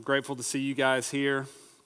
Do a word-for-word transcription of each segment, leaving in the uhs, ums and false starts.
Grateful to see you guys here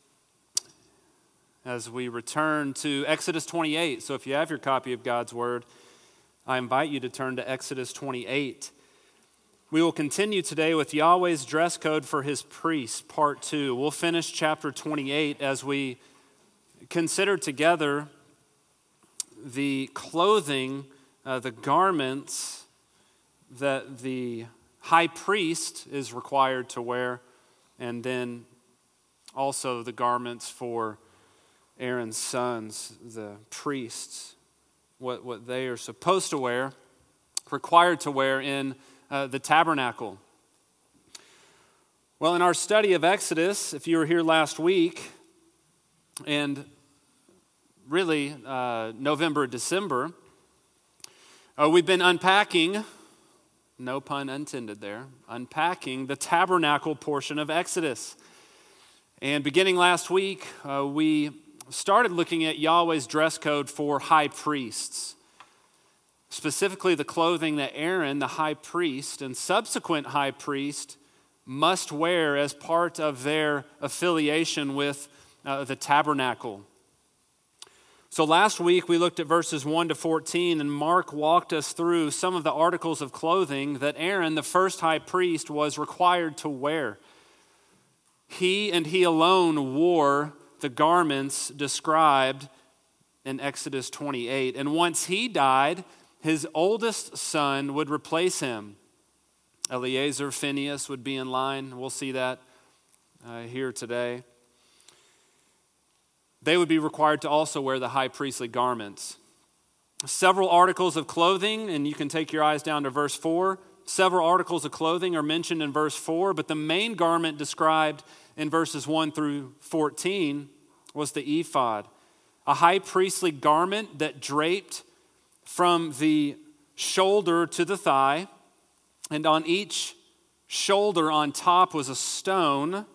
as we return to Exodus twenty-eight. So if you have your copy of God's Word, I invite you to turn to Exodus twenty-eight. We will continue today with Yahweh's dress code for his priests, part two. We'll finish chapter twenty-eight as we consider together the clothing, uh, the garments that the high priest is required to wear, and then also the garments for Aaron's sons, the priests, what, what they are supposed to wear, required to wear in uh, the tabernacle. Well, in our study of Exodus, if you were here last week, and really uh, November, December, uh, we've been unpacking, no pun intended there, unpacking the tabernacle portion of Exodus. And beginning last week, uh, we started looking at Yahweh's dress code for high priests, specifically the clothing that Aaron, the high priest, and subsequent high priest must wear as part of their affiliation with uh, the tabernacle. So last week we looked at verses one to fourteen, and Mark walked us through some of the articles of clothing that Aaron, the first high priest, was required to wear. He and he alone wore the garments described in Exodus twenty-eight. And once he died, his oldest son would replace him. Eleazar, Phinehas would be in line. We'll see that uh, here today. They would be required to also wear the high priestly garments. Several articles of clothing, and you can take your eyes down to verse four. Several articles of clothing are mentioned in verse four, but the main garment described in verses one through fourteen was the ephod, a high priestly garment that draped from the shoulder to the thigh, and on each shoulder on top was a stone.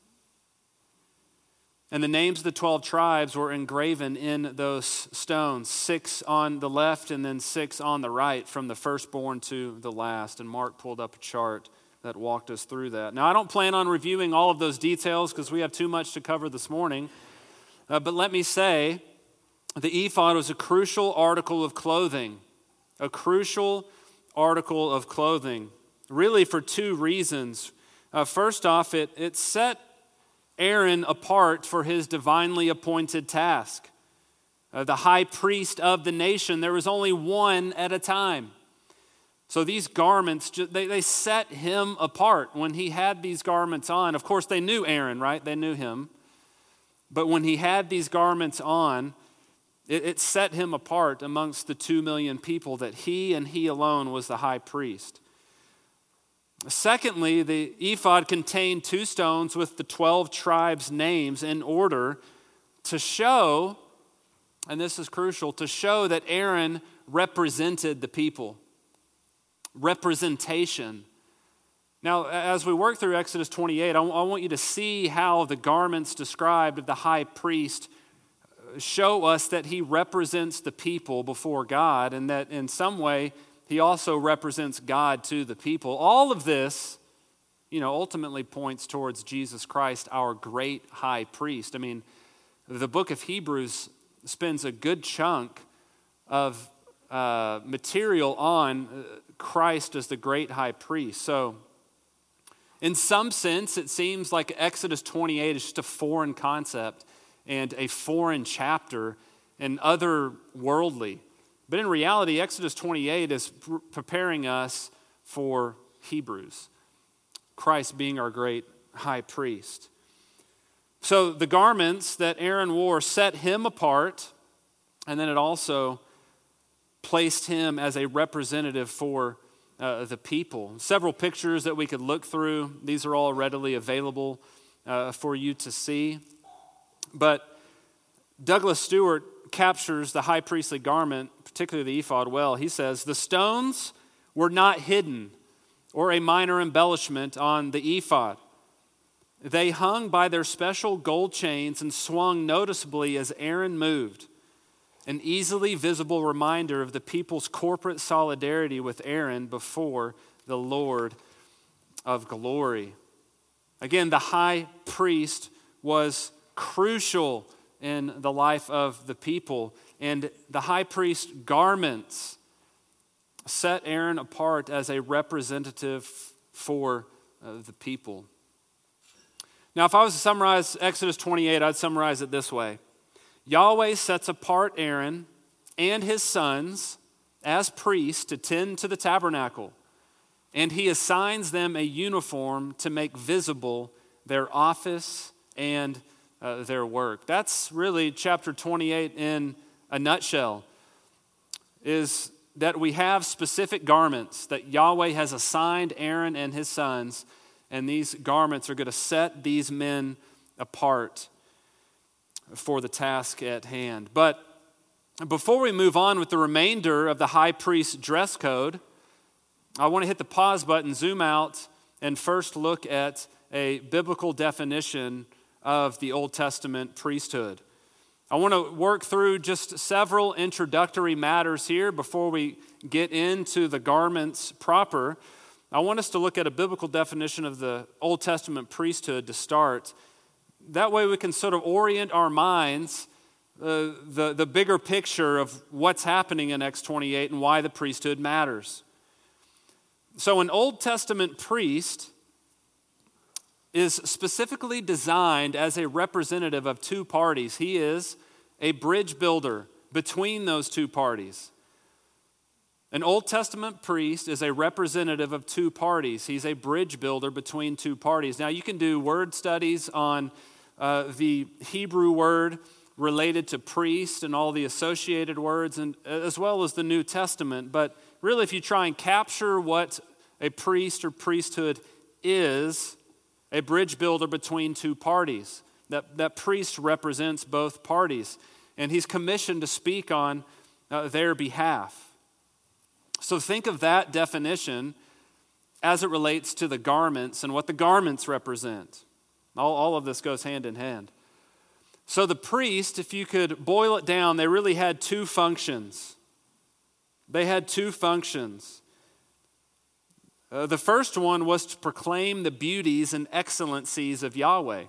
And the names of the twelve tribes were engraven in those stones, six on the left and then six on the right, from the firstborn to the last. And Mark pulled up a chart that walked us through that. Now, I don't plan on reviewing all of those details because we have too much to cover this morning. Uh, but let me say, the ephod was a crucial article of clothing, a crucial article of clothing, really for two reasons. Uh, first off, it, it set Aaron apart for his divinely appointed task. Uh, the high priest of the nation, there was only one at a time. So these garments, they, they set him apart. When he had these garments on, of course they knew Aaron, right? They knew him. But when he had these garments on, it, it set him apart amongst the two million people that he and he alone was the high priest. Secondly, the ephod contained two stones with the twelve tribes' names in order to show, and this is crucial, to show that Aaron represented the people. Representation. Now, as we work through Exodus twenty-eight, I want you to see how the garments described of the high priest show us that he represents the people before God, and that in some way he also represents God to the people. All of this, you know, ultimately points towards Jesus Christ, our great high priest. I mean, the book of Hebrews spends a good chunk of uh, material on Christ as the great high priest. So, in some sense, it seems like Exodus twenty-eight is just a foreign concept and a foreign chapter and otherworldly. But in reality, Exodus twenty-eight is preparing us for Hebrews, Christ being our great high priest. So the garments that Aaron wore set him apart, and then it also placed him as a representative for uh, the people. Several pictures that we could look through. These are all readily available uh, for you to see. But Douglas Stewart captures the high priestly garment, particularly the ephod, well. He says, the stones were not hidden or a minor embellishment on the ephod. They hung by their special gold chains and swung noticeably as Aaron moved, an easily visible reminder of the people's corporate solidarity with Aaron before the Lord of glory. Again, the high priest was crucial in the life of the people, and the high priest's garments set Aaron apart as a representative for uh, the people. Now, if I was to summarize Exodus twenty-eight, I'd summarize it this way. Yahweh sets apart Aaron and his sons as priests to tend to the tabernacle, and he assigns them a uniform to make visible their office and uh, their work. That's really chapter twenty-eight in a nutshell, is that we have specific garments that Yahweh has assigned Aaron and his sons, and these garments are going to set these men apart for the task at hand. But before we move on with the remainder of the high priest's dress code, I want to hit the pause button, zoom out, and first look at a biblical definition of the Old Testament priesthood. I want to work through just several introductory matters here before we get into the garments proper. I want us to look at a biblical definition of the Old Testament priesthood to start. That way we can sort of orient our minds, uh, the, the bigger picture of what's happening in Acts twenty-eight and why the priesthood matters. So an Old Testament priest is specifically designed as a representative of two parties. He is a bridge builder between those two parties. An Old Testament priest is a representative of two parties. He's a bridge builder between two parties. Now, you can do word studies on uh, the Hebrew word related to priest and all the associated words, and as well as the New Testament. But really, if you try and capture what a priest or priesthood is, a bridge builder between two parties. That, that priest represents both parties, and he's commissioned to speak on uh, their behalf. So think of that definition as it relates to the garments and what the garments represent. All, all of this goes hand in hand. So the priest, if you could boil it down, they really had two functions. They had two functions. Uh, the first one was to proclaim the beauties and excellencies of Yahweh.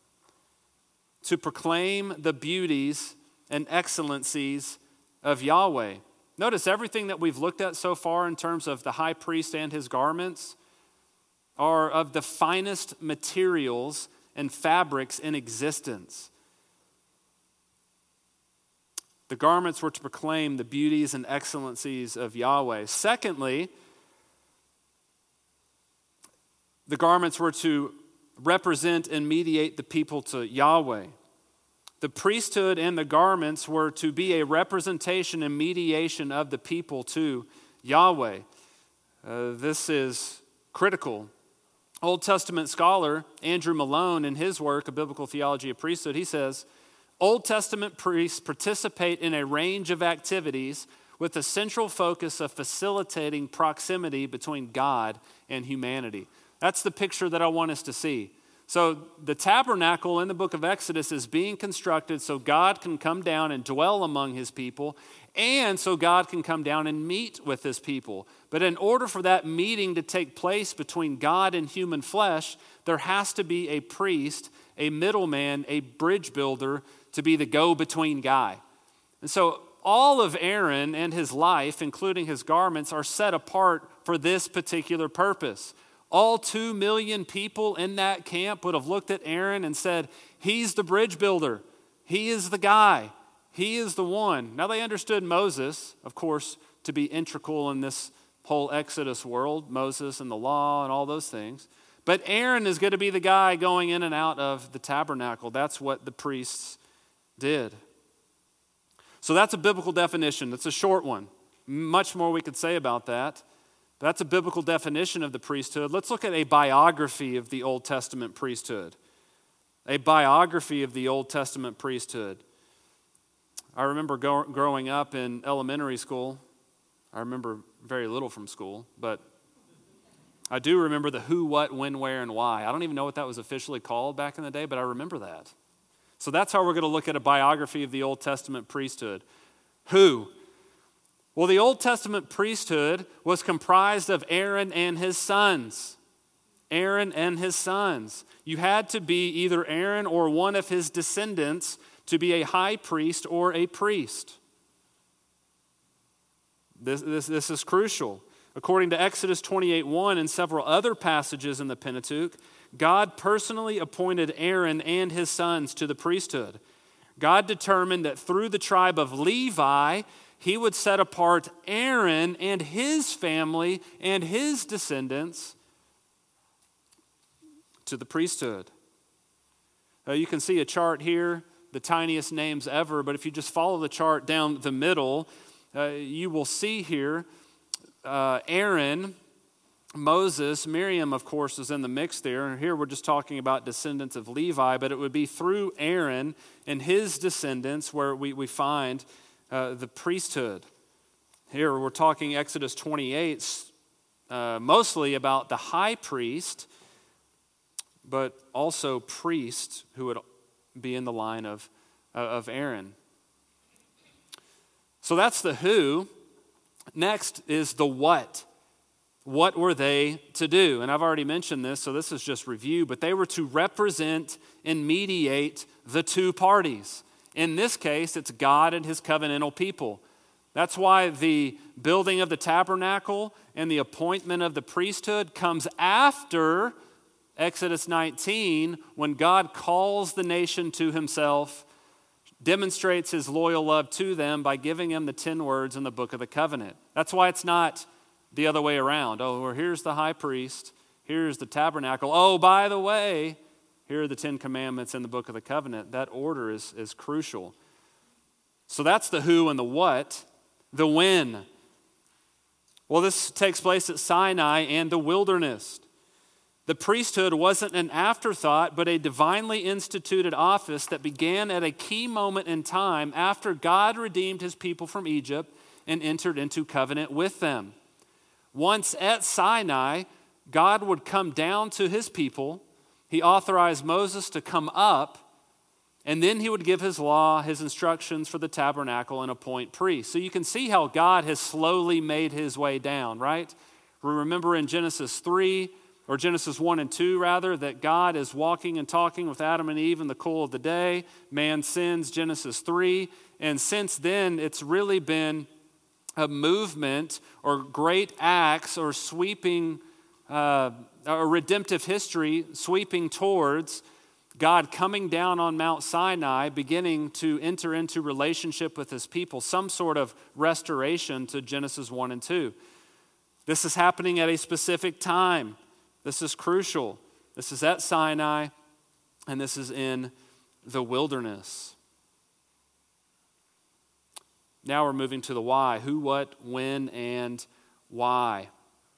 To proclaim the beauties and excellencies of Yahweh. Notice everything that we've looked at so far in terms of the high priest and his garments are of the finest materials and fabrics in existence. The garments were to proclaim the beauties and excellencies of Yahweh. Secondly, the garments were to represent and mediate the people to Yahweh. The priesthood and the garments were to be a representation and mediation of the people to Yahweh. Uh, this is critical. Old Testament scholar Andrew Malone, in his work, A Biblical Theology of Priesthood, he says, Old Testament priests participate in a range of activities with the central focus of facilitating proximity between God and humanity. That's the picture that I want us to see. So the tabernacle in the book of Exodus is being constructed so God can come down and dwell among his people, and so God can come down and meet with his people. But in order for that meeting to take place between God and human flesh, there has to be a priest, a middleman, a bridge builder to be the go-between guy. And so all of Aaron and his life, including his garments, are set apart for this particular purpose. All two million people in that camp would have looked at Aaron and said, he's the bridge builder. He is the guy. He is the one. Now they understood Moses, of course, to be integral in this whole Exodus world, Moses and the law and all those things. But Aaron is going to be the guy going in and out of the tabernacle. That's what the priests did. So that's a biblical definition. It's a short one. Much more we could say about that. That's a biblical definition of the priesthood. Let's look at a biography of the Old Testament priesthood. A biography of the Old Testament priesthood. I remember go- growing up in elementary school. I remember very little from school, but I do remember the who, what, when, where, and why. I don't even know what that was officially called back in the day, but I remember that. So that's how we're going to look at a biography of the Old Testament priesthood. Who? Well, the Old Testament priesthood was comprised of Aaron and his sons. Aaron and his sons. You had to be either Aaron or one of his descendants to be a high priest or a priest. This, this, this is crucial. According to Exodus twenty-eight one and several other passages in the Pentateuch, God personally appointed Aaron and his sons to the priesthood. God determined that through the tribe of Levi, he would set apart Aaron and his family and his descendants to the priesthood. Uh, you can see a chart here, the tiniest names ever, but if you just follow the chart down the middle, uh, you will see here uh, Aaron, Moses, Miriam, of course, is in the mix there. Here we're just talking about descendants of Levi, but it would be through Aaron and his descendants where we, we find uh, the priesthood. Here we're talking Exodus twenty-eight, uh, mostly about the high priest, but also priests who would be in the line of, uh, of Aaron. So that's the who. Next is the what. What were they to do? And I've already mentioned this, so this is just review, but they were to represent and mediate the two parties. In this case, it's God and his covenantal people. That's why the building of the tabernacle and the appointment of the priesthood comes after Exodus nineteen, when God calls the nation to himself, demonstrates his loyal love to them by giving them the ten words in the book of the covenant. That's why it's not the other way around. Oh, well, here's the high priest, here's the tabernacle. Oh, by the way, here are the Ten Commandments in the book of the covenant. That order is, is crucial. So that's the who and the what. The when. Well, this takes place at Sinai and the wilderness. The priesthood wasn't an afterthought, but a divinely instituted office that began at a key moment in time after God redeemed his people from Egypt and entered into covenant with them. Once at Sinai, God would come down to his people. He authorized Moses to come up, and then he would give his law, his instructions for the tabernacle, and appoint priests. So you can see how God has slowly made his way down, right? We remember in Genesis three, or Genesis one and two rather, that God is walking and talking with Adam and Eve in the cool of the day. Man sins, Genesis three. And since then, it's really been a movement or great acts or sweeping, uh, a redemptive history sweeping towards God coming down on Mount Sinai, beginning to enter into relationship with his people, some sort of restoration to Genesis one and two. This is happening at a specific time. This is crucial. This is at Sinai, and this is in the wilderness. Now we're moving to the why. Who, what, when, and why.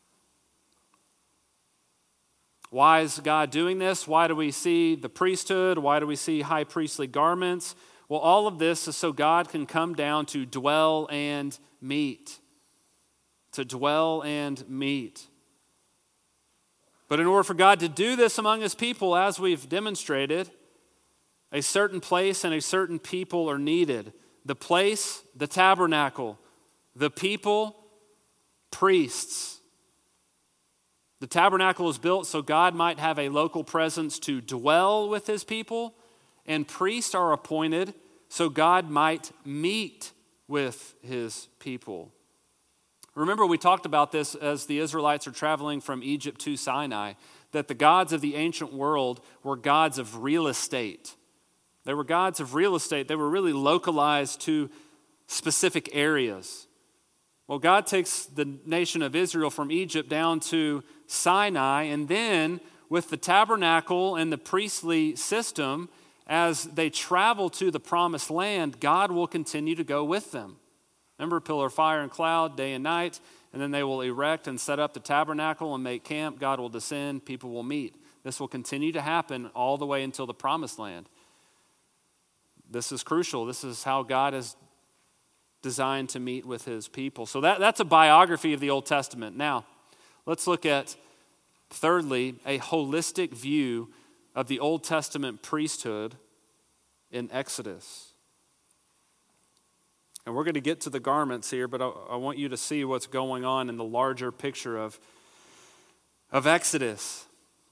Why is God doing this? Why do we see the priesthood? Why do we see high priestly garments? Well, all of this is so God can come down to dwell and meet. To dwell and meet. But in order for God to do this among his people, as we've demonstrated, a certain place and a certain people are needed. The place, the tabernacle. The people, priests. The tabernacle is built so God might have a local presence to dwell with his people, and priests are appointed so God might meet with his people. Remember, we talked about this as the Israelites are traveling from Egypt to Sinai, that the gods of the ancient world were gods of real estate. They were gods of real estate. They were really localized to specific areas. Well, God takes the nation of Israel from Egypt down to Sinai, and then with the tabernacle and the priestly system, as they travel to the promised land, God will continue to go with them. Remember, pillar of fire and cloud, day and night, and then they will erect and set up the tabernacle and make camp. God will descend, people will meet. This will continue to happen all the way until the promised land. This is crucial. This is how God is designed to meet with his people. So that, that's a biography of the Old Testament. Now, let's look at, thirdly, a holistic view of the Old Testament priesthood in Exodus. And we're going to get to the garments here, but I, I want you to see what's going on in the larger picture of, of Exodus.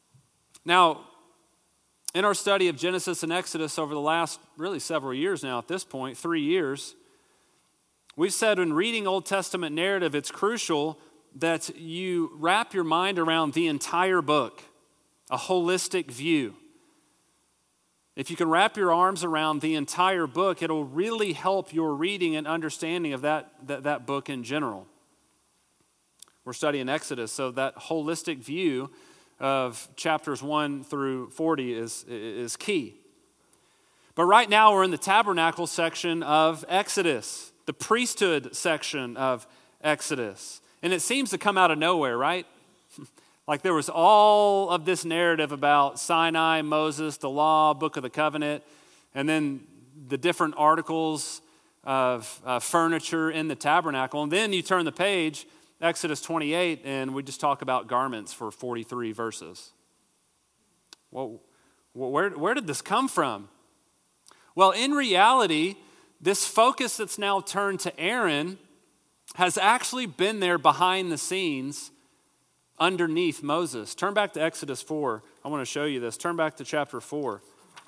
Now, in our study of Genesis and Exodus over the last really several years now at this point, three years, we've said in reading Old Testament narrative, it's crucial that you wrap your mind around the entire book, a holistic view. If you can wrap your arms around the entire book, it'll really help your reading and understanding of that, that, that book in general. We're studying Exodus, so that holistic view of chapters one through forty is, is key. But right now we're in the tabernacle section of Exodus, the priesthood section of Exodus. And it seems to come out of nowhere, right? Like there was all of this narrative about Sinai, Moses, the law, book of the covenant, and then the different articles of uh, furniture in the tabernacle. And then you turn the page, Exodus twenty-eight, and we just talk about garments for forty-three verses. Well, where, where did this come from? Well, in reality, this focus that's now turned to Aaron has actually been there behind the scenes underneath Moses. Turn back to Exodus four. I want to show you this. Turn back to chapter four.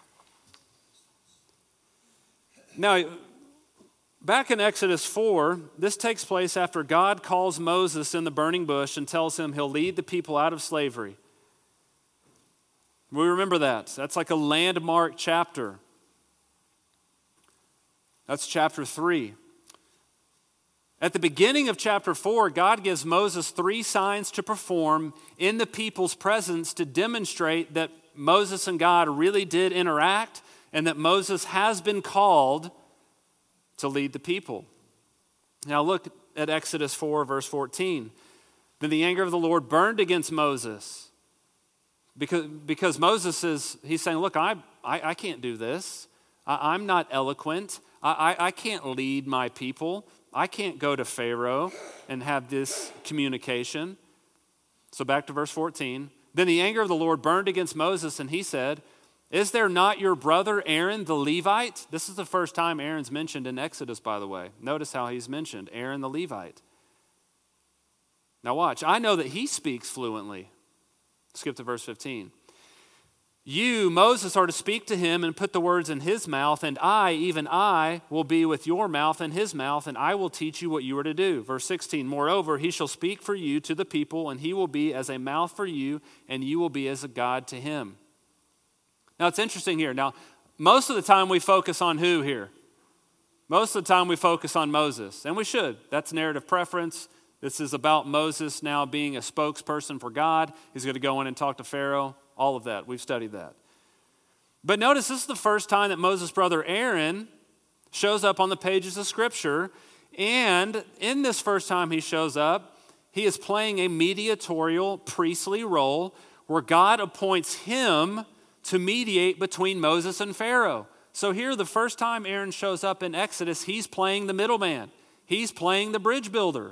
Now, back in Exodus four, this takes place after God calls Moses in the burning bush and tells him he'll lead the people out of slavery. We remember that. That's like a landmark chapter. That's chapter three. At the beginning of chapter four, God gives Moses three signs to perform in the people's presence to demonstrate that Moses and God really did interact and that Moses has been called to lead the people. Now look at Exodus four, verse fourteen. Then the anger of the Lord burned against Moses because, because Moses is, he's saying, look, I, I, I can't do this. I, I'm not eloquent. I, I, I can't lead my people. I can't go to Pharaoh and have this communication. So back to verse fourteen. Then the anger of the Lord burned against Moses, and he said, is there not your brother Aaron the Levite? This is the first time Aaron's mentioned in Exodus, by the way. Notice how he's mentioned, Aaron the Levite. Now watch, I know that he speaks fluently. Skip to verse fifteen. You, Moses, are to speak to him and put the words in his mouth, and I, even I, will be with your mouth and his mouth, and I will teach you what you are to do. Verse sixteen, moreover, he shall speak for you to the people, and he will be as a mouth for you, and you will be as a God to him. Now, it's interesting here. Now, most of the time we focus on who here? Most of the time we focus on Moses, and we should. That's narrative preference. This is about Moses now being a spokesperson for God. He's going to go in and talk to Pharaoh. All of that. We've studied that. But notice this is the first time that Moses' brother Aaron shows up on the pages of Scripture. And in this first time he shows up, he is playing a mediatorial priestly role where God appoints him to mediate between Moses and Pharaoh. So here, the first time Aaron shows up in Exodus, he's playing the middleman. He's playing the bridge builder.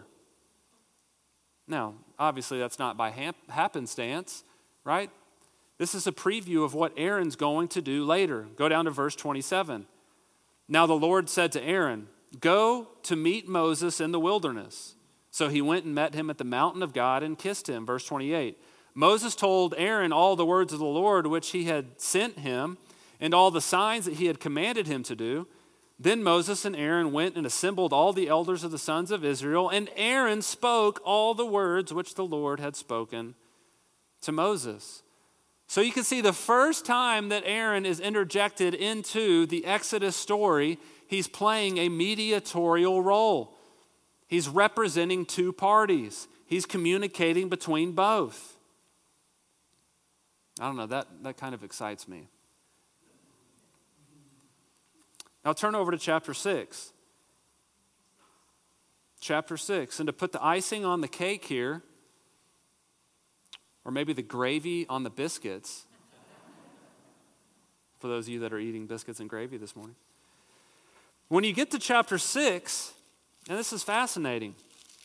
Now, obviously that's not by happenstance, right? This is a preview of what Aaron's going to do later. Go down to verse twenty-seven. Now the Lord said to Aaron, go to meet Moses in the wilderness. So he went and met him at the mountain of God and kissed him. Verse twenty-eight. Moses told Aaron all the words of the Lord which he had sent him and all the signs that he had commanded him to do. Then Moses and Aaron went and assembled all the elders of the sons of Israel, and Aaron spoke all the words which the Lord had spoken to Moses. So you can see the first time that Aaron is interjected into the Exodus story, he's playing a mediatorial role. He's representing two parties. He's communicating between both. I don't know, that, that kind of excites me. Now turn over to chapter six. Chapter six. And to put the icing on the cake here, or maybe the gravy on the biscuits, for those of you that are eating biscuits and gravy this morning. When you get to chapter six, and this is fascinating,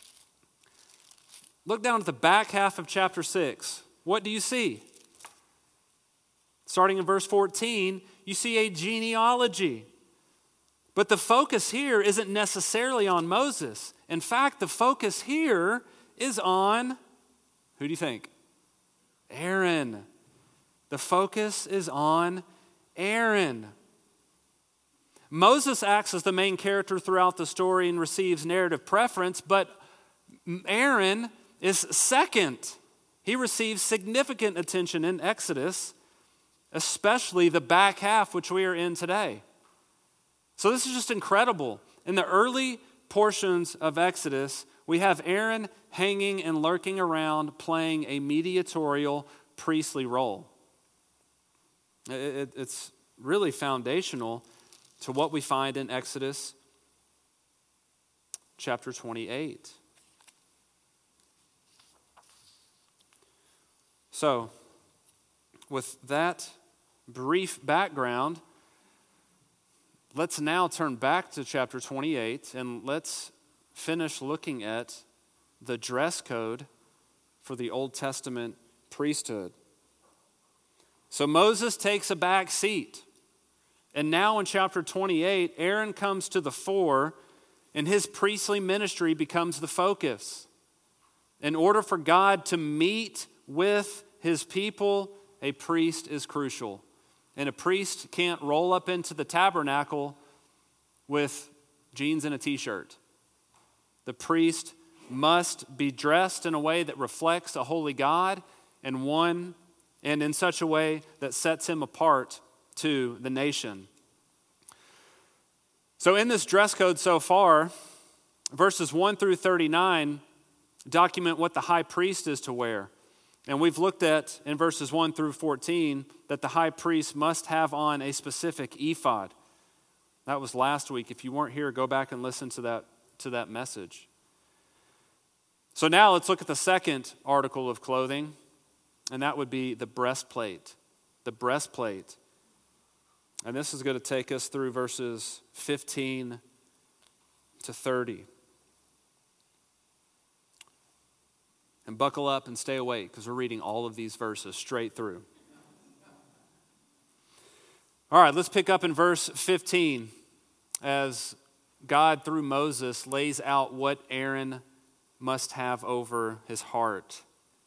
look down at the back half of chapter six. What do you see? Starting in verse fourteen, you see a genealogy. But the focus here isn't necessarily on Moses. In fact, the focus here is on, who do you think? Aaron. The focus is on Aaron. Moses acts as the main character throughout the story and receives narrative preference, but Aaron is second. He receives significant attention in Exodus, especially the back half, which we are in today. So this is just incredible. In the early portions of Exodus, we have Aaron hanging and lurking around, playing a mediatorial priestly role. It, it, it's really foundational to what we find in Exodus chapter twenty-eight. So, with that brief background, let's now turn back to chapter twenty-eight and let's finish looking at the dress code for the Old Testament priesthood. So Moses takes a back seat. And now in chapter twenty-eight, Aaron comes to the fore and his priestly ministry becomes the focus. In order for God to meet with his people, a priest is crucial. And a priest can't roll up into the tabernacle with jeans and a t-shirt. The priest must be dressed in a way that reflects a holy God and one and in such a way that sets him apart to the nation. So in this dress code so far, verses one through thirty-nine document what the high priest is to wear. And we've looked at in verses one through fourteen that the high priest must have on a specific ephod. That was last week. If you weren't here, go back and listen to that, to that message. So now let's look at the second article of clothing, and that would be the breastplate. The breastplate. And this is going to take us through verses fifteen to thirty. And buckle up and stay awake because we're reading all of these verses straight through. All right, let's pick up in verse fifteen as God, through Moses, lays out what Aaron must have over his heart.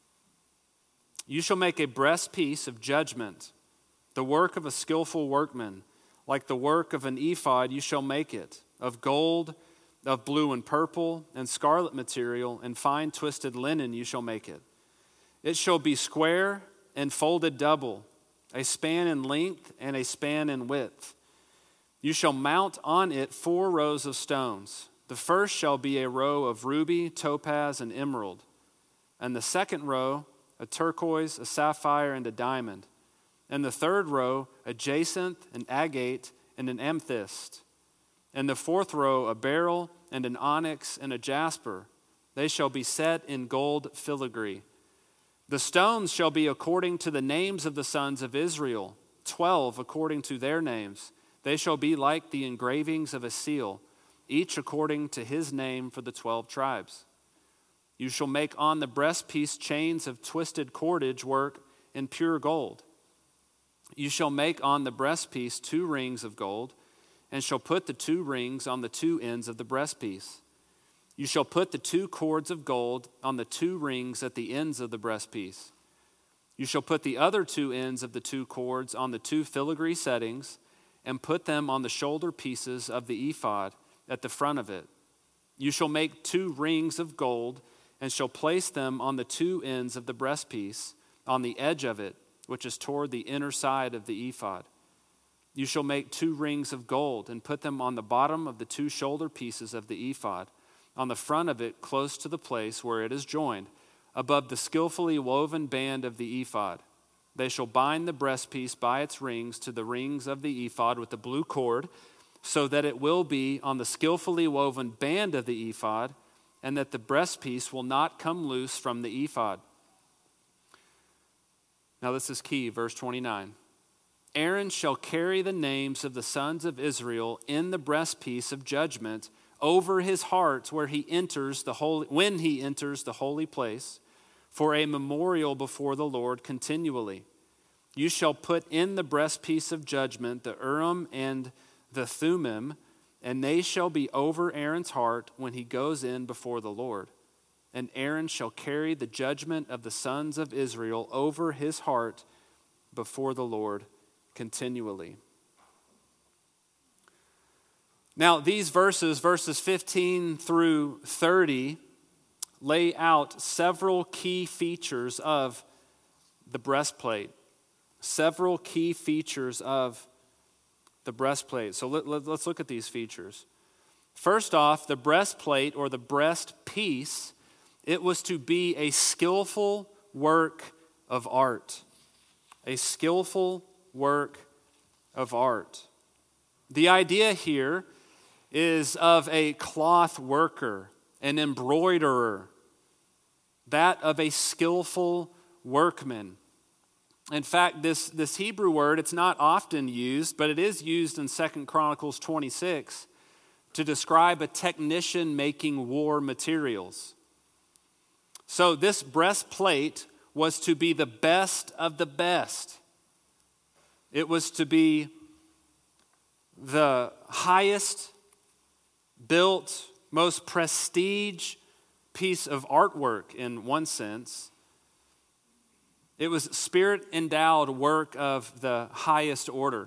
You shall make a breastpiece of judgment, the work of a skillful workman. Like the work of an ephod, you shall make it, of gold, of blue and purple, and scarlet material, and fine twisted linen you shall make it. It shall be square and folded double, a span in length and a span in width. You shall mount on it four rows of stones. The first shall be a row of ruby, topaz, and emerald, and the second row a turquoise, a sapphire, and a diamond, and the third row a jacinth, an agate, and an amethyst, and the fourth row a beryl, and an onyx, and a jasper. They shall be set in gold filigree. The stones shall be according to the names of the sons of Israel, twelve according to their names. They shall be like the engravings of a seal, each according to his name for the twelve tribes. You shall make on the breastpiece chains of twisted cordage work in pure gold. You shall make on the breastpiece two rings of gold, and shall put the two rings on the two ends of the breastpiece. You shall put the two cords of gold on the two rings at the ends of the breastpiece. You shall put the other two ends of the two cords on the two filigree settings, and put them on the shoulder pieces of the ephod at the front of it. You shall make two rings of gold, and shall place them on the two ends of the breastpiece, on the edge of it, which is toward the inner side of the ephod. You shall make two rings of gold, and put them on the bottom of the two shoulder pieces of the ephod, on the front of it close to the place where it is joined, above the skillfully woven band of the ephod. They shall bind the breastpiece by its rings to the rings of the ephod with a blue cord, so that it will be on the skillfully woven band of the ephod, and that the breastpiece will not come loose from the ephod. Now this is key, verse twenty-nine. Aaron shall carry the names of the sons of Israel in the breastpiece of judgment over his heart where he enters the holy, when he enters the holy place, for a memorial before the Lord continually. You shall put in the breastpiece of judgment the Urim and the Thummim, and they shall be over Aaron's heart when he goes in before the Lord. And Aaron shall carry the judgment of the sons of Israel over his heart before the Lord continually. Now, these verses, verses fifteen through thirty, lay out several key features of the breastplate. Several key features of the breastplate. So let, let, let's look at these features. First off, the breastplate or the breast piece, it was to be a skillful work of art. A skillful work of art. The idea here is of a cloth worker, an embroiderer, that of a skillful workman. In fact, this, this Hebrew word, it's not often used, but it is used in Second Chronicles twenty-six to describe a technician making war materials. So this breastplate was to be the best of the best. It was to be the highest built, most prestige piece of artwork in one sense. It was spirit-endowed work of the highest order.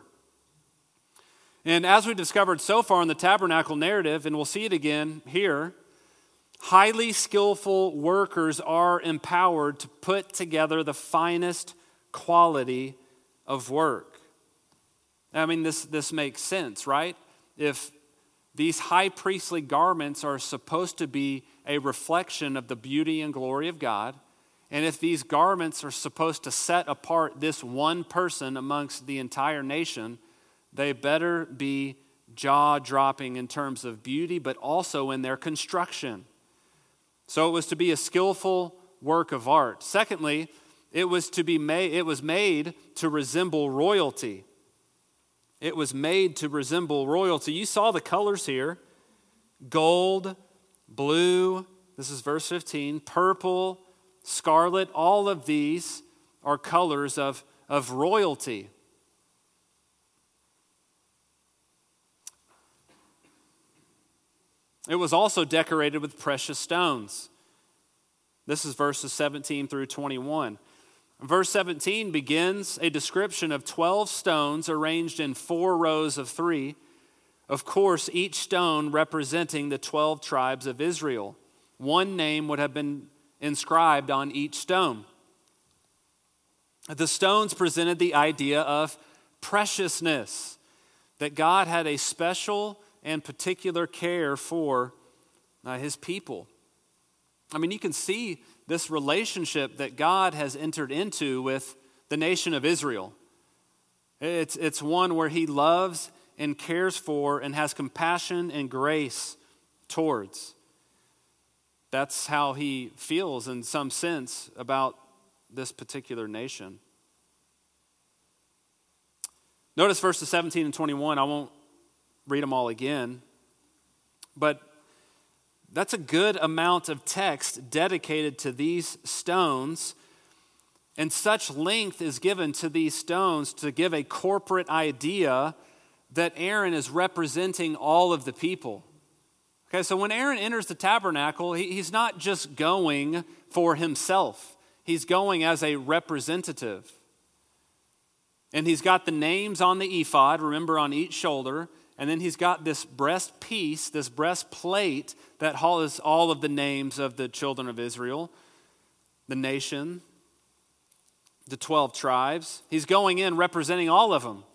And as we've discovered so far in the tabernacle narrative, and we'll see it again here, highly skillful workers are empowered to put together the finest quality of work. I mean, this, this makes sense, right? If these high priestly garments are supposed to be a reflection of the beauty and glory of God, and if these garments are supposed to set apart this one person amongst the entire nation, they better be jaw-dropping in terms of beauty, but also in their construction. So it was to be a skillful work of art. Secondly, it was to be made, it was made to resemble royalty. It was made to resemble royalty. You saw the colors here. Gold, blue, this is verse fifteen, purple, scarlet, all of these are colors of, of royalty. It was also decorated with precious stones. This is verses seventeen through twenty-one. Verse seventeen begins a description of twelve stones arranged in four rows of three. Of course, each stone representing the twelve tribes of Israel. One name would have been inscribed on each stone. The stones presented the idea of preciousness, that God had a special and particular care for uh, his people. I mean, you can see this relationship that God has entered into with the nation of Israel. It's, it's one where he loves and cares for and has compassion and grace towards. That's how he feels in some sense about this particular nation. Notice verses seventeen and twenty-one. I won't read them all again, but that's a good amount of text dedicated to these stones, and such length is given to these stones to give a corporate idea that Aaron is representing all of the people. Okay, so when Aaron enters the tabernacle, he, he's not just going for himself. He's going as a representative. And he's got the names on the ephod, remember, on each shoulder. And then he's got this breast piece, this breastplate that has all of the names of the children of Israel, the nation, the twelve tribes. He's going in representing all of them.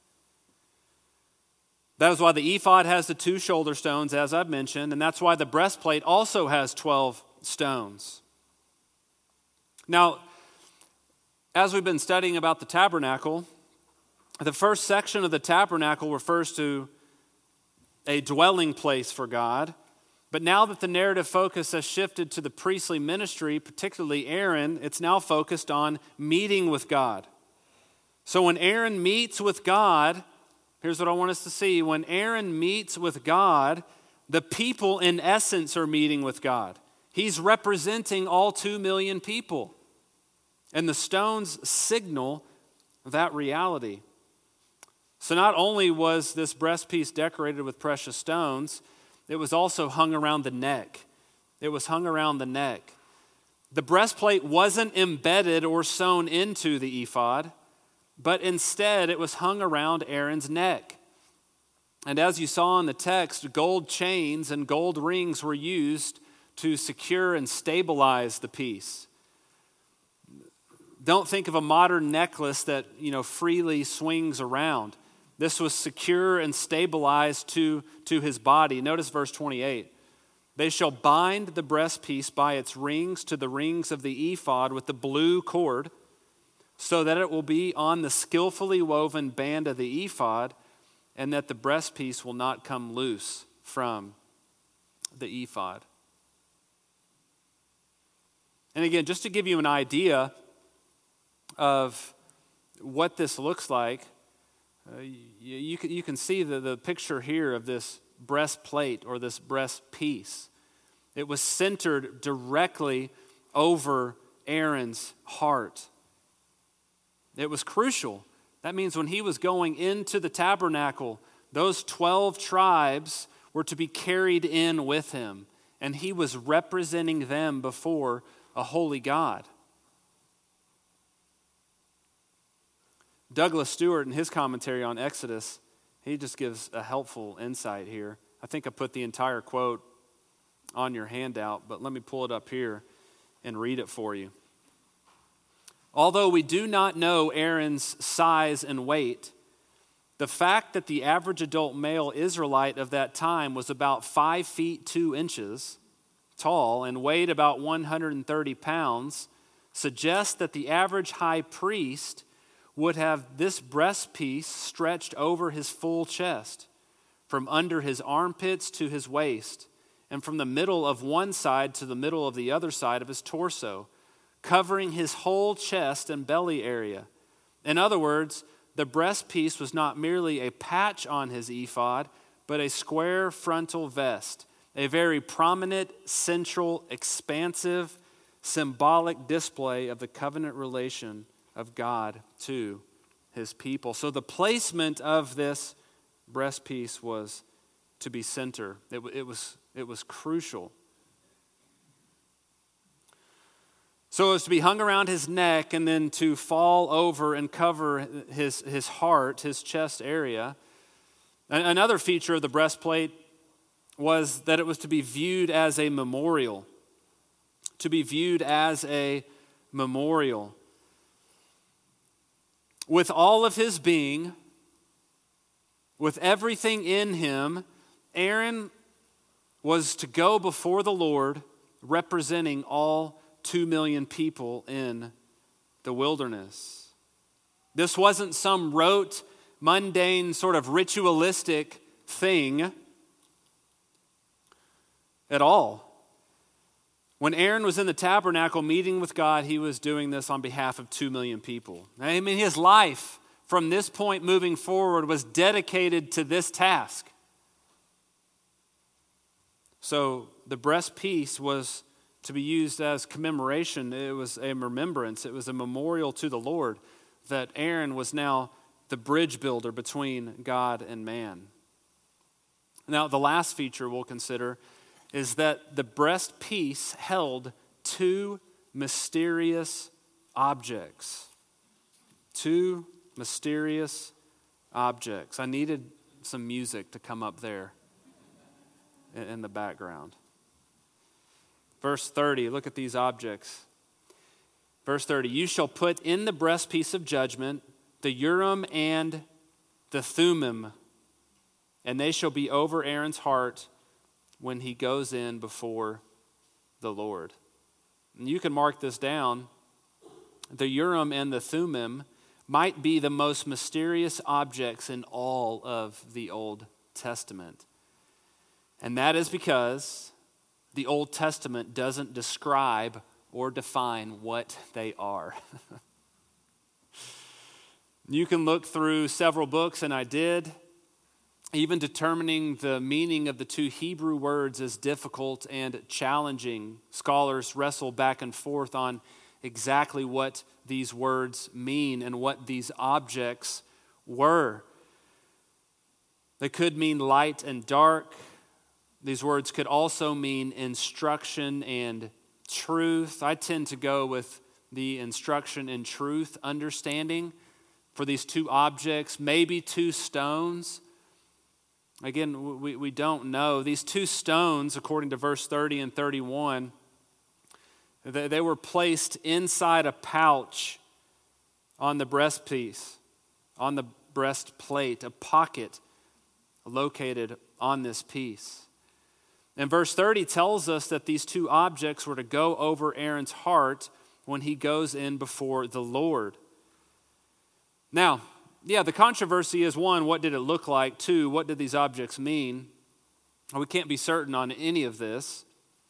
That is why the ephod has the two shoulder stones, as I've mentioned, and that's why the breastplate also has twelve stones. Now, as we've been studying about the tabernacle, the first section of the tabernacle refers to a dwelling place for God. But now that the narrative focus has shifted to the priestly ministry, particularly Aaron, it's now focused on meeting with God. So when Aaron meets with God, here's what I want us to see. When Aaron meets with God, the people in essence are meeting with God. He's representing all two million people. And the stones signal that reality. So not only was this breastpiece decorated with precious stones, it was also hung around the neck. It was hung around the neck. The breastplate wasn't embedded or sewn into the ephod. but instead it was hung around Aaron's neck. And as you saw in the text, gold chains and gold rings were used to secure and stabilize the piece. Don't think of a modern necklace that, you know, freely swings around. This was secure and stabilized to, to his body. Notice verse twenty-eight. They shall bind the breastpiece by its rings to the rings of the ephod with the blue cord, so that it will be on the skillfully woven band of the ephod, and that the breastpiece will not come loose from the ephod. And again, just to give you an idea of what this looks like, uh, you, you, can, you can see the, the picture here of this breastplate or this breastpiece. It was centered directly over Aaron's heart. It was crucial. That means when he was going into the tabernacle, those twelve tribes were to be carried in with him, and he was representing them before a holy God. Douglas Stewart, in his commentary on Exodus, he just gives a helpful insight here. I think I put the entire quote on your handout, but let me pull it up here and read it for you. Although we do not know Aaron's size and weight, the fact that the average adult male Israelite of that time was about five feet two inches tall and weighed about one hundred thirty pounds suggests that the average high priest would have this breastpiece stretched over his full chest, from under his armpits to his waist, and from the middle of one side to the middle of the other side of his torso, covering his whole chest and belly area. In other words, the breastpiece was not merely a patch on his ephod, but a square frontal vest, a very prominent, central, expansive, symbolic display of the covenant relation of God to his people. So the placement of this breastpiece was to be center. It, it, was, it was crucial. So it was to be hung around his neck and then to fall over and cover his, his heart, his chest area. Another feature of the breastplate was that it was to be viewed as a memorial. To be viewed as a memorial. With all of his being, with everything in him, Aaron was to go before the Lord representing all two million people in the wilderness. This wasn't some rote, mundane, sort of ritualistic thing at all. When Aaron was in the tabernacle meeting with God, he was doing this on behalf of two million people. I mean, his life from this point moving forward was dedicated to this task. So the breastpiece was to be used as commemoration. It was a remembrance. It was a memorial to the Lord that Aaron was now the bridge builder between God and man. Now, the last feature we'll consider is that the breastpiece held two mysterious objects. Two mysterious objects. I needed some music to come up there in the background. Verse thirty, look at these objects. Verse thirty, you shall put in the breastpiece of judgment the Urim and the Thummim, and they shall be over Aaron's heart when he goes in before the Lord. And you can mark this down. The Urim and the Thummim might be the most mysterious objects in all of the Old Testament. And that is because the Old Testament doesn't describe or define what they are. You can look through several books, and I did. Even determining the meaning of the two Hebrew words is difficult and challenging. Scholars wrestle back and forth on exactly what these words mean and what these objects were. They could mean light and dark. These words could also mean instruction and truth. I tend to go with the instruction and truth understanding for these two objects, maybe two stones. Again, we, we don't know. These two stones, according to verse thirty and thirty-one, they, they were placed inside a pouch on the breastpiece, on the breastplate, a pocket located on this piece. And verse thirty tells us that these two objects were to go over Aaron's heart when he goes in before the Lord. Now, yeah, the controversy is, one, what did it look like? Two, what did these objects mean? We can't be certain on any of this.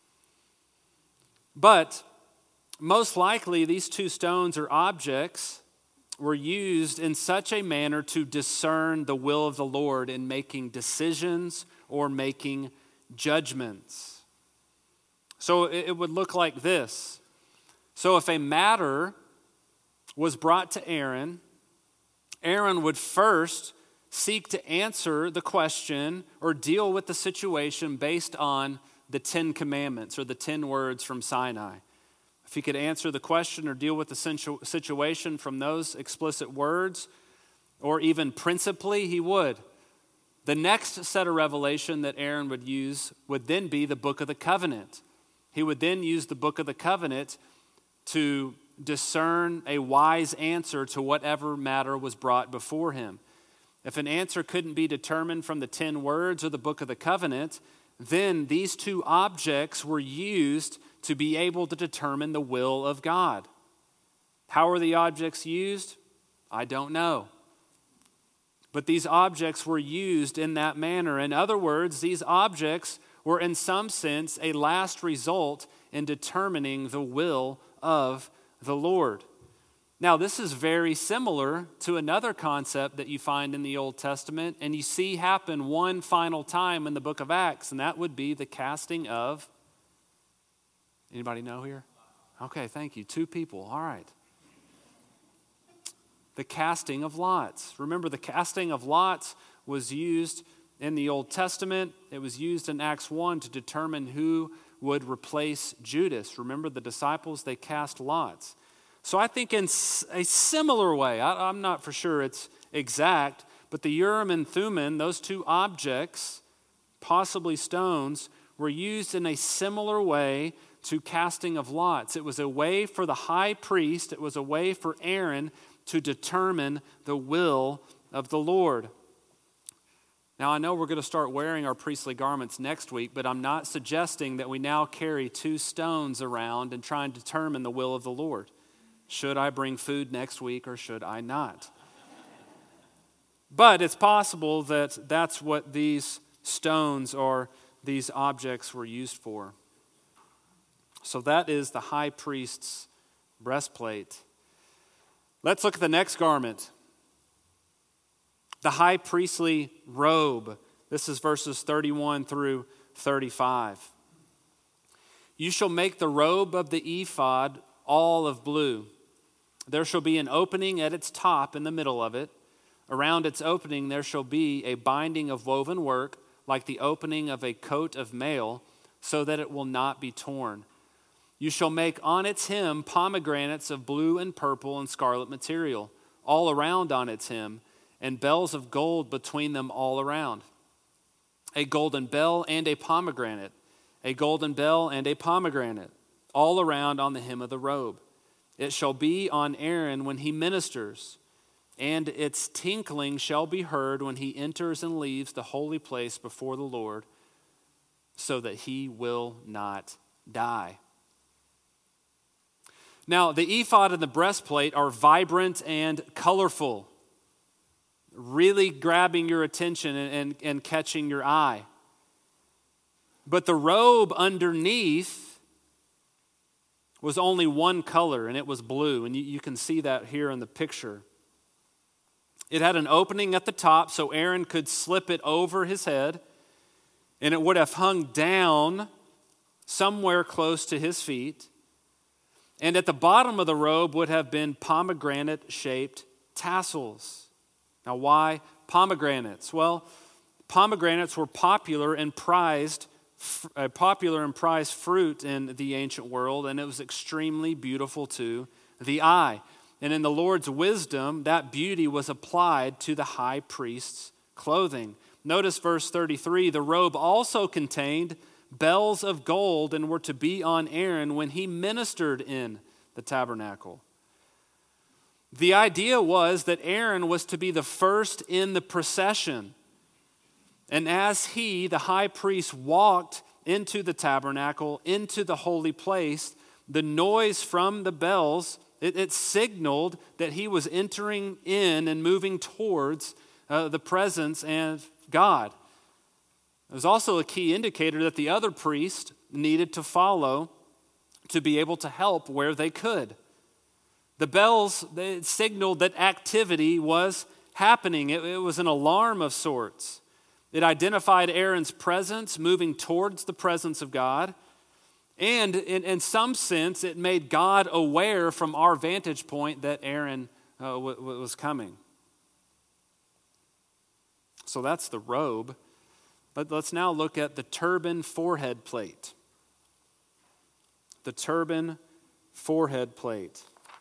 But most likely, these two stones or objects were used in such a manner to discern the will of the Lord in making decisions or making judgments. So it would look like this. So if a matter was brought to Aaron, Aaron would first seek to answer the question or deal with the situation based on the Ten Commandments or the ten words from Sinai. If he could answer the question or deal with the situ- situation from those explicit words, or even principally, he would. The next set of revelation that Aaron would use would then be the Book of the Covenant. He would then use the Book of the Covenant to discern a wise answer to whatever matter was brought before him. If an answer couldn't be determined from the ten words or the Book of the Covenant, then these two objects were used to be able to determine the will of God. How are the objects used? I don't know. But these objects were used in that manner. In other words, these objects were in some sense a last result in determining the will of the Lord. Now, this is very similar to another concept that you find in the Old Testament and you see happen one final time in the book of Acts, and that would be the casting of, anybody know here? Okay, thank you. Two people, all right. The casting of lots. Remember, the casting of lots was used in the Old Testament. It was used in Acts one to determine who would replace Judas. Remember, the disciples, they cast lots. So I think in a similar way, I, I'm not for sure it's exact, but the Urim and Thummim, those two objects, possibly stones, were used in a similar way to casting of lots. It was a way for the high priest, it was a way for Aaron to determine the will of the Lord. Now, I know we're going to start wearing our priestly garments next week, but I'm not suggesting that we now carry two stones around and try and determine the will of the Lord. Should I bring food next week or should I not? But it's possible that that's what these stones or these objects were used for. So that is the high priest's breastplate. Let's look at the next garment. The high priestly robe. This is verses thirty-one through thirty-five. You shall make the robe of the ephod all of blue. There shall be an opening at its top in the middle of it. Around its opening there shall be a binding of woven work, like the opening of a coat of mail, so that it will not be torn. You shall make on its hem pomegranates of blue and purple and scarlet material, all around on its hem, and bells of gold between them all around. A golden bell and a pomegranate, a golden bell and a pomegranate, all around on the hem of the robe. It shall be on Aaron when he ministers, and its tinkling shall be heard when he enters and leaves the holy place before the Lord, so that he will not die. Now, the ephod and the breastplate are vibrant and colorful, really grabbing your attention and, and, and catching your eye. But the robe underneath was only one color, and it was blue, and you, you can see that here in the picture. It had an opening at the top so Aaron could slip it over his head, and it would have hung down somewhere close to his feet. And at the bottom of the robe would have been pomegranate-shaped tassels. Now, why pomegranates? Well, pomegranates were popular and prized, uh, popular and prized fruit in the ancient world, and it was extremely beautiful to the eye. And in the Lord's wisdom, that beauty was applied to the high priest's clothing. Notice verse thirty-three, the robe also contained bells of gold and were to be on Aaron when he ministered in the tabernacle. The idea was that Aaron was to be the first in the procession. And as he, the high priest, walked into the tabernacle, into the holy place, the noise from the bells, it, it signaled that he was entering in and moving towards uh, the presence of God. It was also a key indicator that the other priest needed to follow to be able to help where they could. The bells, they signaled that activity was happening. It, it was an alarm of sorts. It identified Aaron's presence moving towards the presence of God. And in, in some sense, it made God aware from our vantage point that Aaron uh, w- w- was coming. So that's the robe. But let's now look at the turban forehead plate. The turban forehead plate.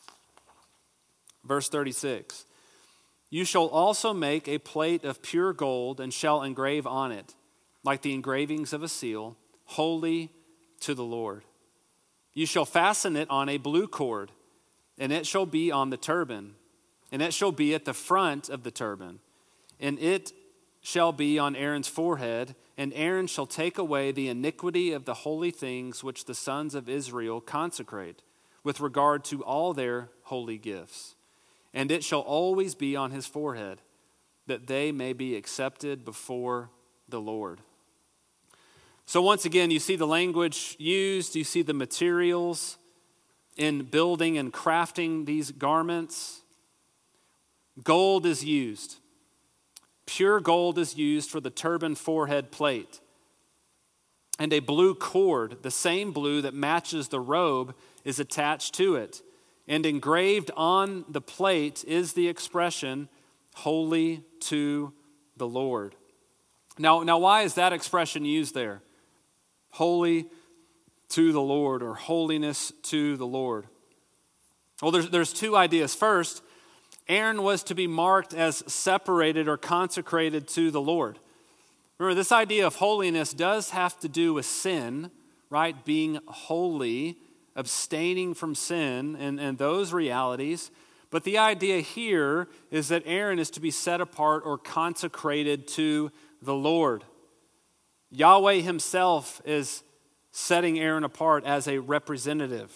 Verse thirty-six. You shall also make a plate of pure gold and shall engrave on it, like the engravings of a seal, holy to the Lord. You shall fasten it on a blue cord, and it shall be on the turban, and it shall be at the front of the turban, and it shall be on Aaron's forehead, and Aaron shall take away the iniquity of the holy things which the sons of Israel consecrate, with regard to all their holy gifts. And it shall always be on his forehead, that they may be accepted before the Lord. So once again, you see the language used, you see the materials in building and crafting these garments. Gold is used. Pure gold is used for the turban forehead plate. And a blue cord, the same blue that matches the robe, is attached to it. And engraved on the plate is the expression, holy to the Lord. Now, now why is that expression used there? Holy to the Lord, or holiness to the Lord. Well, there's, there's two ideas. First, Aaron was to be marked as separated or consecrated to the Lord. Remember, this idea of holiness does have to do with sin, right? Being holy, abstaining from sin and, and those realities. But the idea here is that Aaron is to be set apart or consecrated to the Lord. Yahweh himself is setting Aaron apart as a representative.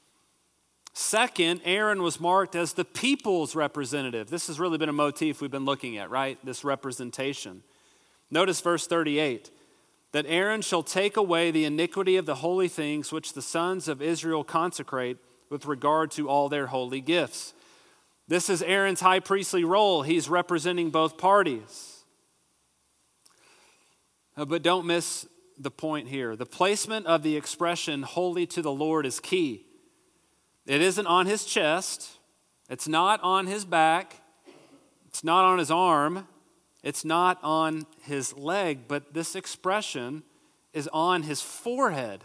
Second, Aaron was marked as the people's representative. This has really been a motif we've been looking at, right? This representation. Notice verse thirty-eight. That Aaron shall take away the iniquity of the holy things which the sons of Israel consecrate with regard to all their holy gifts. This is Aaron's high priestly role. He's representing both parties. But don't miss the point here. The placement of the expression holy to the Lord is key. It isn't on his chest. It's not on his back. It's not on his arm. It's not on his leg, but this expression is on his forehead.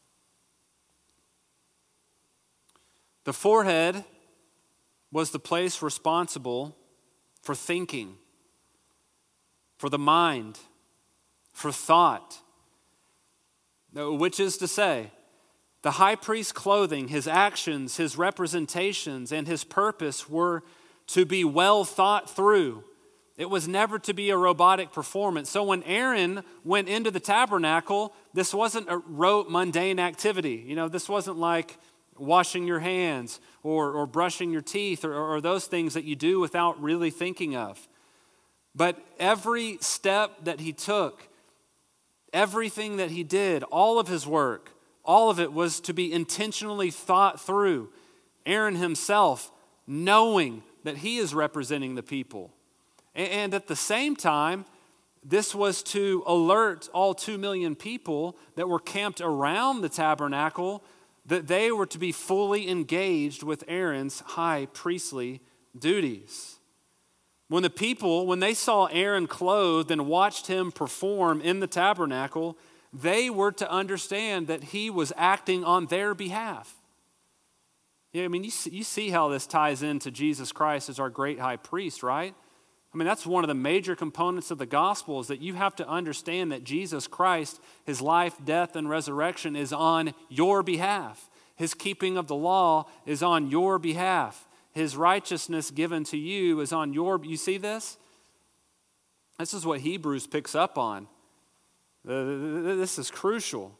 The forehead was the place responsible for thinking, for the mind, for thought. Which is to say, the high priest's clothing, his actions, his representations, and his purpose were to be well thought through. It was never to be a robotic performance. So when Aaron went into the tabernacle, this wasn't a rote, mundane activity. You know, this wasn't like washing your hands or, or brushing your teeth or, or those things that you do without really thinking of. But every step that he took, everything that he did, all of his work, all of it was to be intentionally thought through. Aaron himself knowing that he is representing the people. And at the same time, this was to alert all two million people that were camped around the tabernacle that they were to be fully engaged with Aaron's high priestly duties. When the people, when they saw Aaron clothed and watched him perform in the tabernacle, they were to understand that he was acting on their behalf. Yeah, I mean, you see, you see how this ties into Jesus Christ as our great high priest, right? I mean, that's one of the major components of the gospel is that you have to understand that Jesus Christ, his life, death, and resurrection is on your behalf. His keeping of the law is on your behalf. His righteousness given to you is on your, you see this? This is what Hebrews picks up on. This is crucial.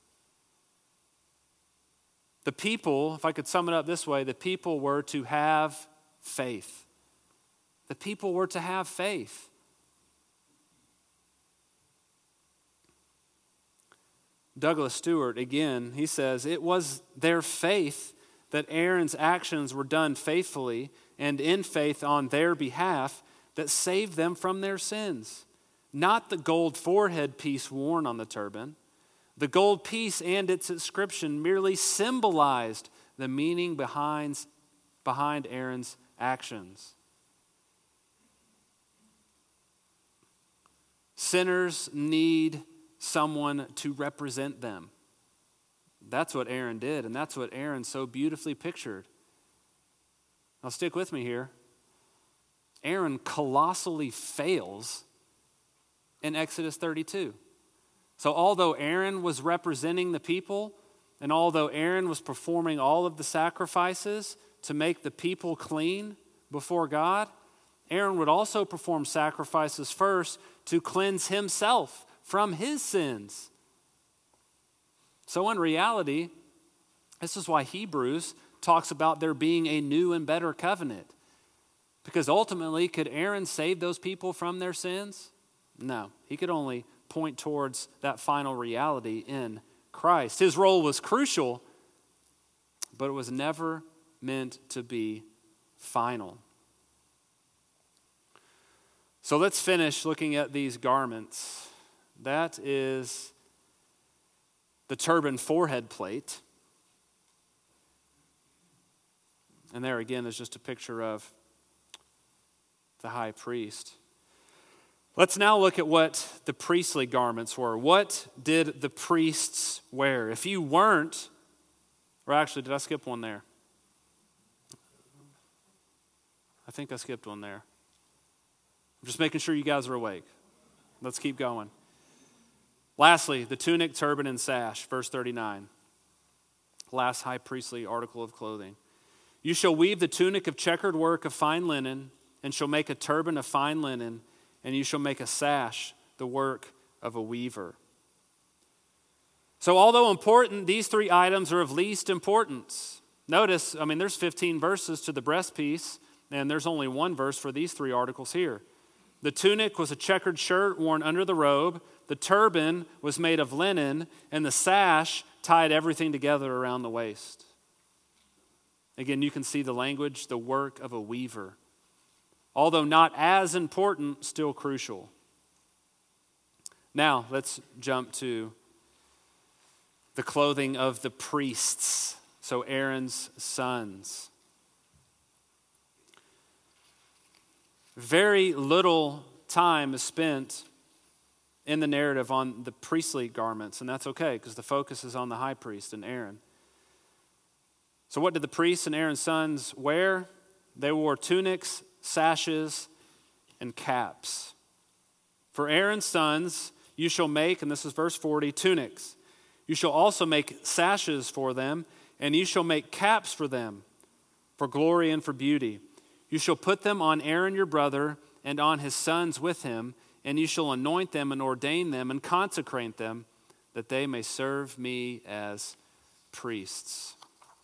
The people, if I could sum it up this way, the people were to have faith. The people were to have faith. Douglas Stewart, again, he says, it was their faith that Aaron's actions were done faithfully and in faith on their behalf that saved them from their sins. Not the gold forehead piece worn on the turban. The gold piece and its inscription merely symbolized the meaning behind, behind Aaron's actions. Sinners need someone to represent them. That's what Aaron did, and that's what Aaron so beautifully pictured. Now stick with me here. Aaron colossally fails in Exodus thirty-two. So although Aaron was representing the people, and although Aaron was performing all of the sacrifices to make the people clean before God, Aaron would also perform sacrifices first to cleanse himself from his sins. So in reality, this is why Hebrews talks about there being a new and better covenant. Because ultimately, could Aaron save those people from their sins? No, he could only point towards that final reality in Christ. His role was crucial, but it was never meant to be final. So let's finish looking at these garments. That is the turban forehead plate. And there again is just a picture of the high priest. Let's now look at what the priestly garments were. What did the priests wear? If you weren't, or actually, did I skip one there? I think I skipped one there. I'm just making sure you guys are awake. Let's keep going. Lastly, the tunic, turban, and sash, verse thirty-nine. Last high priestly article of clothing. You shall weave the tunic of checkered work of fine linen, and shall make a turban of fine linen, and you shall make a sash, the work of a weaver. So although important, these three items are of least importance. Notice, I mean, there's fifteen verses to the breastpiece, and there's only one verse for these three articles here. The tunic was a checkered shirt worn under the robe. The turban was made of linen, and the sash tied everything together around the waist. Again, you can see the language, the work of a weaver. Although not as important, still crucial. Now, let's jump to the clothing of the priests, so Aaron's sons. Very little time is spent in the narrative on the priestly garments, and that's okay because the focus is on the high priest and Aaron. So what did the priests and Aaron's sons wear? They wore tunics, sashes, and caps. For Aaron's sons, you shall make, and this is verse forty, tunics. You shall also make sashes for them, and you shall make caps for them, for glory and for beauty. You shall put them on Aaron your brother and on his sons with him, and you shall anoint them and ordain them and consecrate them, that they may serve me as priests.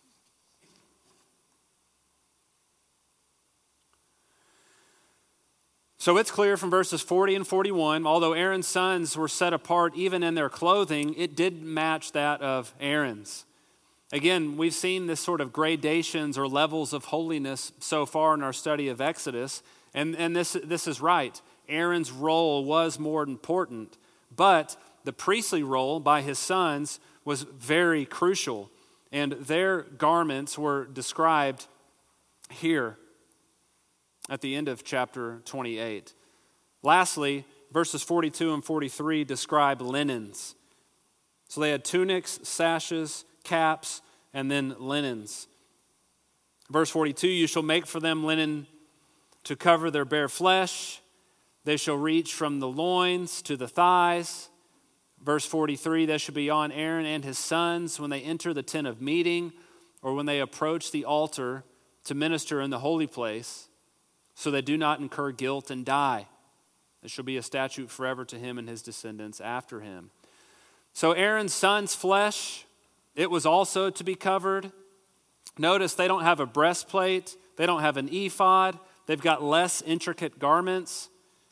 So it's clear from verses forty and forty-one, although Aaron's sons were set apart even in their clothing, it did match that of Aaron's. Again, we've seen this sort of gradations or levels of holiness so far in our study of Exodus, and, and this, this is right. Aaron's role was more important, but the priestly role by his sons was very crucial, and their garments were described here at the end of chapter twenty-eight. Lastly, verses forty-two and forty-three describe linens. So they had tunics, sashes, caps, and then linens. Verse forty-two, you shall make for them linen to cover their bare flesh. They shall reach from the loins to the thighs. Verse forty-three, they shall be on Aaron and his sons when they enter the tent of meeting or when they approach the altar to minister in the holy place, so they do not incur guilt and die. It shall be a statute forever to him and his descendants after him. So Aaron's son's flesh, it was also to be covered. Notice they don't have a breastplate. They don't have an ephod. They've got less intricate garments.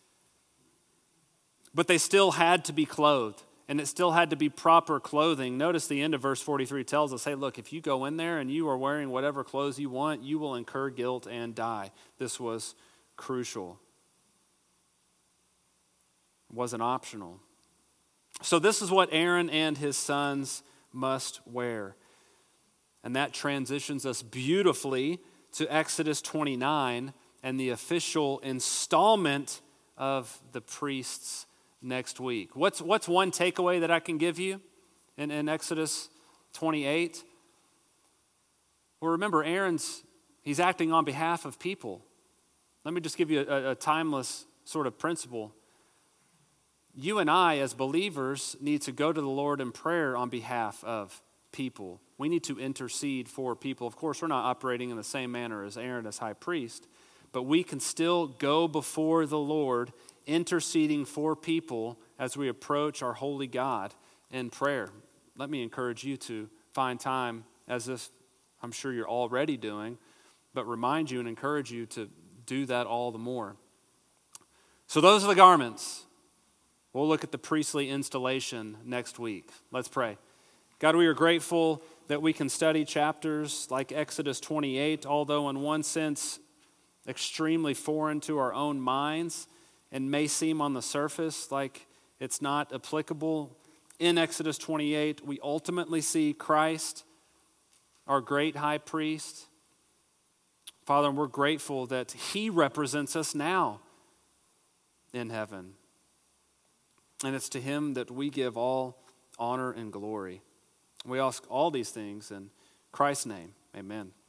But they still had to be clothed. And it still had to be proper clothing. Notice the end of verse forty-three tells us, hey, look, if you go in there and you are wearing whatever clothes you want, you will incur guilt and die. This was crucial. It wasn't optional. So this is what Aaron and his sons must wear. And that transitions us beautifully to Exodus twenty-nine and the official installment of the priests next week. What's, what's one takeaway that I can give you in, in Exodus twenty-eight? Well, remember, Aaron's, he's acting on behalf of people. Let me just give you a, a timeless sort of principle. You and I, as believers, need to go to the Lord in prayer on behalf of people. We need to intercede for people. Of course, we're not operating in the same manner as Aaron as high priest, but we can still go before the Lord interceding for people as we approach our holy God in prayer. Let me encourage you to find time, as this I'm sure you're already doing, but remind you and encourage you to do that all the more. So those are the garments. We'll look at the priestly installation next week. Let's pray. God, we are grateful that we can study chapters like Exodus twenty-eight, although in one sense extremely foreign to our own minds and may seem on the surface like it's not applicable. In Exodus twenty-eight, we ultimately see Christ, our great high priest. Father, and we're grateful that he represents us now in heaven. And it's to him that we give all honor and glory. We ask all these things in Christ's name. Amen.